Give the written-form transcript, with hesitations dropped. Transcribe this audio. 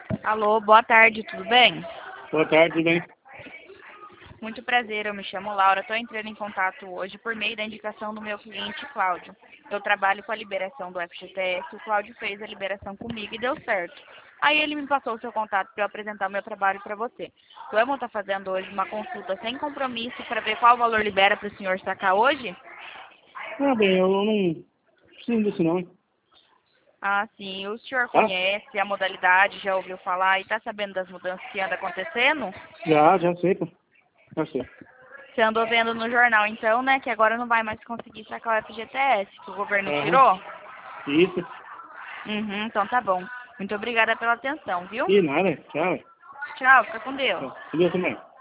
Alô, boa tarde, tudo bem? Boa tarde, tudo bem? Muito prazer, eu me chamo Laura. Estou entrando em contato hoje por meio da indicação do meu cliente Cláudio. Eu trabalho com a liberação do FGTS, o Cláudio fez a liberação comigo e deu certo. Aí ele me passou o seu contato para eu apresentar o meu trabalho para você. Vamos estar fazendo hoje uma consulta sem compromisso para ver qual valor libera para o senhor sacar hoje? Ah, bem, eu não preciso disso não, hein? Ah, sim. O senhor Tá? conhece a modalidade, já ouviu falar e está sabendo das mudanças que anda acontecendo? Já sei, pô. Já sei. Você andou vendo no jornal, então, né, que agora não vai mais conseguir sacar o FGTS, que o governo Aham. tirou? Isso. Uhum, então tá bom. Muito obrigada pela atenção, viu? E nada, tchau. Tchau, fica com Deus. Tchau. Com Deus também.